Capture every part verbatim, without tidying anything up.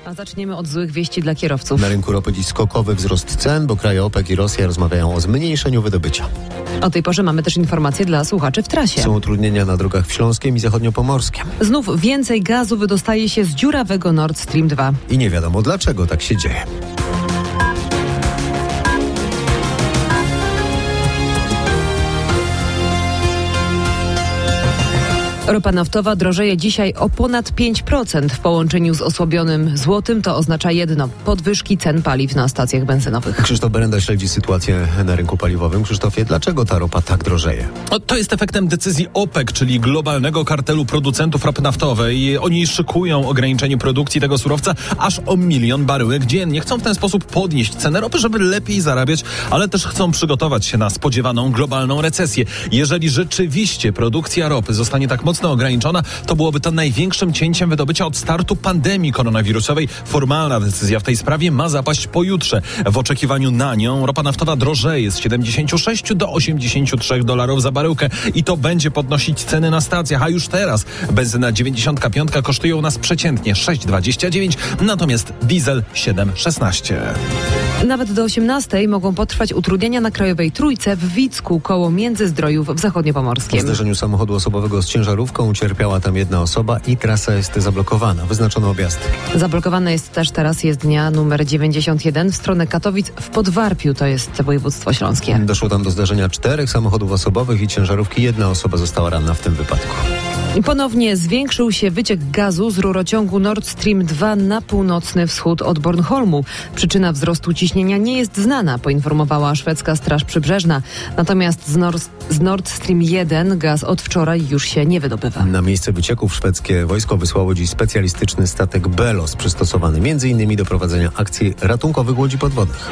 A zaczniemy od złych wieści dla kierowców. Na rynku ropy dziś skokowy wzrost cen, bo kraje OPEC i Rosja rozmawiają o zmniejszeniu wydobycia. O tej porze mamy też informacje dla słuchaczy w trasie. Są utrudnienia na drogach w Śląskiem i Zachodniopomorskiem. Znów więcej gazu wydostaje się z dziurawego Nord Stream dwa. I nie wiadomo dlaczego tak się dzieje. Ropa naftowa drożeje dzisiaj o ponad pięć procent. W połączeniu z osłabionym złotym to oznacza jedno – podwyżki cen paliw na stacjach benzynowych. Krzysztof Berenda śledzi sytuację na rynku paliwowym. Krzysztofie, dlaczego ta ropa tak drożeje? O, to jest efektem decyzji OPEC, czyli globalnego kartelu producentów ropy naftowej. Oni szykują ograniczenie produkcji tego surowca aż o milion baryłek dziennie. Chcą w ten sposób podnieść cenę ropy, żeby lepiej zarabiać, ale też chcą przygotować się na spodziewaną globalną recesję. Jeżeli rzeczywiście produkcja ropy zostanie tak mocno ograniczona, to byłoby to największym cięciem wydobycia od startu pandemii koronawirusowej. Formalna decyzja w tej sprawie ma zapaść pojutrze. W oczekiwaniu na nią ropa naftowa drożeje z siedemdziesiąt sześć do osiemdziesięciu trzech dolarów za baryłkę i to będzie podnosić ceny na stacjach, a już teraz benzyna dziewięćdziesiąt pięć kosztuje u nas przeciętnie sześć dwadzieścia dziewięć, natomiast diesel siedem szesnaście. Nawet do osiemnastej mogą potrwać utrudnienia na Krajowej Trójce w Wicku koło Międzyzdrojów w Zachodniopomorskiem. W zderzeniu samochodu osobowego z ciężarówką ucierpiała tam jedna osoba i trasa jest zablokowana. Wyznaczono objazd. Zablokowana jest też teraz jezdnia numer dziewięćdziesiąt jeden w stronę Katowic w Podwarpiu, to jest województwo śląskie. Doszło tam do zdarzenia czterech samochodów osobowych i ciężarówki. Jedna osoba została ranna w tym wypadku. Ponownie zwiększył się wyciek gazu z rurociągu Nord Stream dwa na północny wschód od Bornholmu. Przyczyna wzrostu ciśnienia nie jest znana, poinformowała szwedzka Straż Przybrzeżna. Natomiast z Nord, z Nord Stream jeden gaz od wczoraj już się nie wydobywa. Na miejsce wycieków szwedzkie wojsko wysłało dziś specjalistyczny statek Belos, przystosowany między innymi do prowadzenia akcji ratunkowych łodzi podwodnych.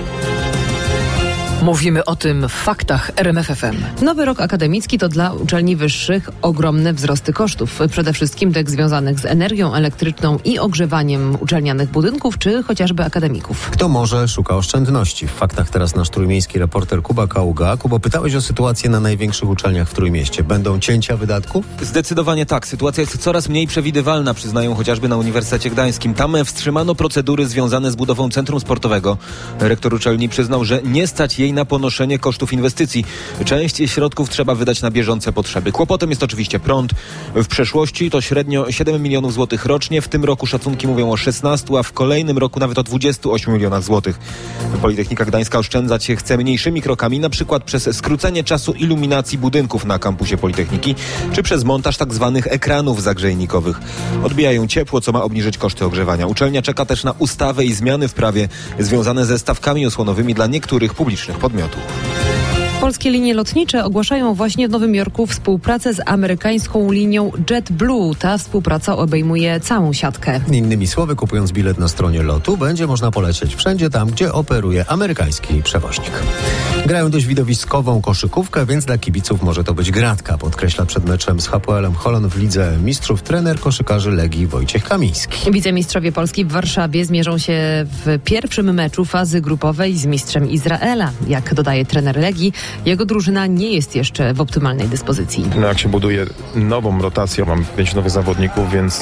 Mówimy o tym w faktach R M F F M. Nowy rok akademicki to dla uczelni wyższych ogromne wzrosty kosztów. Przede wszystkim tych związanych z energią elektryczną i ogrzewaniem uczelnianych budynków, czy chociażby akademików. Kto może, szuka oszczędności. W faktach teraz nasz trójmiejski reporter Kuba Kaługa. Kubo, pytałeś o sytuację na największych uczelniach w Trójmieście. Będą cięcia wydatków? Zdecydowanie tak. Sytuacja jest coraz mniej przewidywalna, przyznają chociażby na Uniwersytecie Gdańskim. Tam wstrzymano procedury związane z budową centrum sportowego. Rektor uczelni przyznał, że nie stać jej na ponoszenie kosztów inwestycji. Część środków trzeba wydać na bieżące potrzeby. Kłopotem jest oczywiście prąd. W przeszłości to średnio siedem milionów złotych rocznie. W tym roku szacunki mówią o szesnastu, a w kolejnym roku nawet o dwudziestu ośmiu milionach złotych. Politechnika Gdańska oszczędzać chce mniejszymi krokami, na przykład przez skrócenie czasu iluminacji budynków na kampusie Politechniki, czy przez montaż tak zwanych ekranów zagrzejnikowych. Odbijają ciepło, co ma obniżyć koszty ogrzewania. Uczelnia czeka też na ustawę i zmiany w prawie związane ze stawkami osłonowymi dla niektórych publicznych podmiotów. Polskie linie lotnicze ogłaszają właśnie w Nowym Jorku współpracę z amerykańską linią JetBlue. Ta współpraca obejmuje całą siatkę. Innymi słowy, kupując bilet na stronie lotu, będzie można polecieć wszędzie tam, gdzie operuje amerykański przewoźnik. Grają dość widowiskową koszykówkę, więc dla kibiców może to być gratka, podkreśla przed meczem z H P L-em Holon w Lidze Mistrzów trener koszykarzy Legii Wojciech Kamiński. Wicemistrzowie Polski w Warszawie zmierzą się w pierwszym meczu fazy grupowej z mistrzem Izraela. Jak dodaje trener Legii, jego drużyna nie jest jeszcze w optymalnej dyspozycji. No jak się buduje nową rotację, mam pięciu nowych zawodników, więc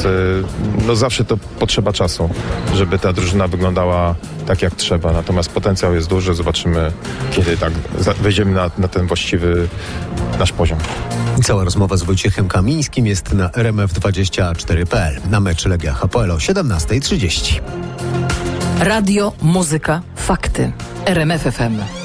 no zawsze to potrzeba czasu, żeby ta drużyna wyglądała tak jak trzeba. Natomiast potencjał jest duży, zobaczymy, kiedy tak wejdziemy na, na ten właściwy nasz poziom. Cała rozmowa z Wojciechem Kamińskim jest na R M F dwadzieścia cztery kropka p l. Na mecz Legia H P L o siedemnasta trzydzieści. Radio, muzyka, fakty. R M F F M.